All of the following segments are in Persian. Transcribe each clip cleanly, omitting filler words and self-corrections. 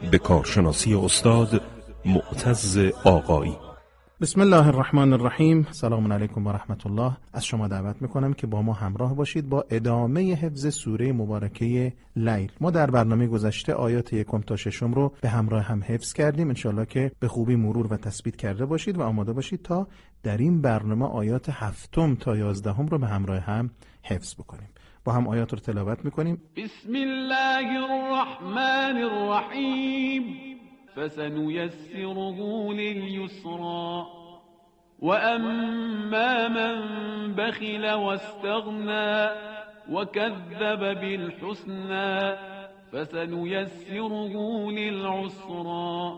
به کارشناسی استاد معتز آقایی. بسم الله الرحمن الرحیم. سلام علیکم و رحمت الله. از شما دعوت میکنم که با ما همراه باشید با ادامه حفظ سوره مبارکه لیل. ما در برنامه گذشته آیات 1 تا 6 رو به همراه هم حفظ کردیم. انشالله که به خوبی مرور و تثبیت کرده باشید و آماده باشید تا در این برنامه آیات 7 تا 11 رو به همراه هم حفظ بکنیم. با هم آیات رو تلاوت میکنیم. بسم الله الرحمن الرحیم. فسنيسره لليسرى وأما من بخل واستغنى وكذب بالحسنى فسنيسره للعسرى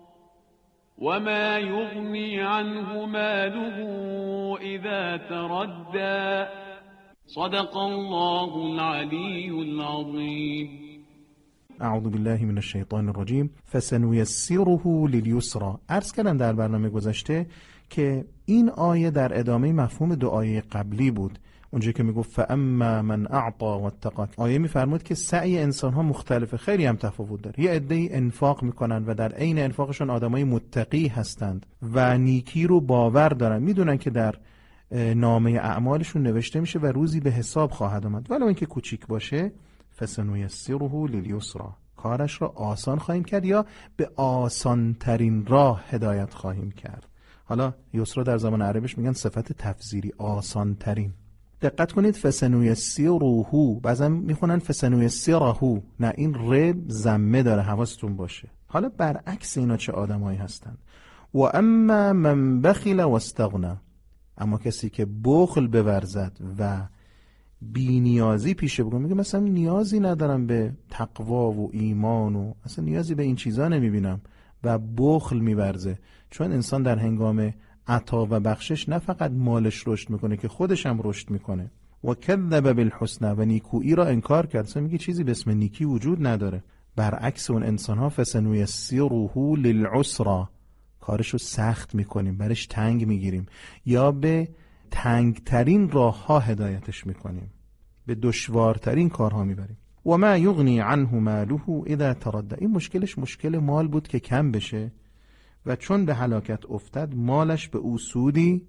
وما يغني عنه ماله إذا تردى صدق الله العلي العظيم. اعوذ بالله من الشیطان الرجیم. فسنیسره للیسری. عرض کردم در برنامه گذشته که این آیه در ادامه مفهوم دو آیه قبلی بود. اونجایی که میگفت فاما من اعطى واتقى، آیه میفرمود که سعی انسان ها مختلفه، خیلی هم تفاوت داره. یه عده‌ای انفاق میکنن و در عین انفاقشون آدمای متقی هستند و نیکی رو باور دارن، میدونن که در نامه اعمالشون نوشته میشه و روزی به حساب خواهد آمد، ولو اینکه کوچیک باشه. فسنیسره للیسری، کارش را آسان خواهیم کرد یا به آسان ترین راه هدایت خواهیم کرد. حالا یسرا در زمان عربیش میگن صفت تفضیلی، آسان ترین. دقت کنید فسنیسره، بعضا میخونن فسنیسره، نه این ر ضمه داره، حواستون باشه. حالا برعکس اینا چه آدمایی هستند؟ و اما من بخل و استغنى، اما کسی که بخل بورزد و بی نیازی پیشه بگم، میگه مثلا نیازی ندارم به تقوا و ایمان و اصلا نیازی به این چیزا نمیبینم و بخل میورزه. چون انسان در هنگام عطا و بخشش نه فقط مالش رشد میکنه که خودش هم رشد میکنه. و کذب بالحسنى، و نیکویی را انکار کرد. اصلا میگه چیزی به اسم نیکی وجود نداره. برعکس اون انسان ها فسنیسره للعسرى، کارشو سخت میکنیم، برش تنگ میگیریم یا به تنگترین راه ها هدایتش میکنیم، به دشوارترین کارها میبریم. و ما یغنی عنه ماله اذا تردى، این مشکلش مشکل مال بود که کم بشه و چون به هلاکت افتاد مالش به او سودی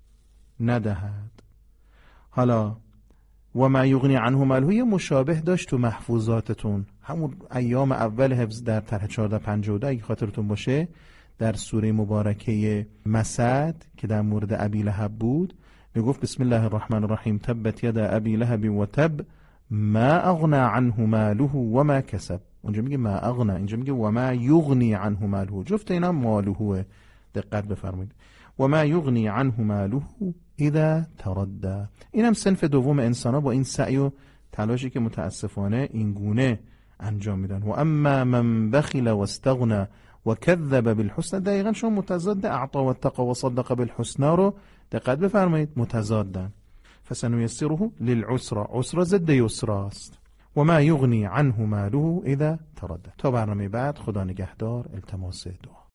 ندهد. حالا و ما یغنی عنه ماله یه مشابه داشت تو محفوظاتتون همون ایام اول حفظ در طرح 1452 اگه خاطرتون باشه، در سوره مبارکه مسد که در مورد ابی لهب بود، میگفت بسم الله الرحمن الرحیم تبت ید ابی لهب و تب ما اغنى عنه ماله و ما کسب. اونجا میگه ما اغنى، اینجا میگه و ما یغنی عنه ماله، جفت اینا مالهوه. دقت بفرمایید. و ما یغنی عنه ماله اذا تردى، اینم صنف دوم انسان ها با این سعی و تلاشی که متاسفانه این گونه انجام میدن. و اما من بخل و استغنى و کذب بالحسنى، دقیقا شما متضاد اعطى و اتقى و صدق بالحسنى رو دقت بفرمایید، متضادن. فسنیسره للعسرى، عسرا ضد یسرا است. و ما یغنی عنه ماله اذا تردى. تا برنامه بعد، خدا نگهدار. التماس دعا.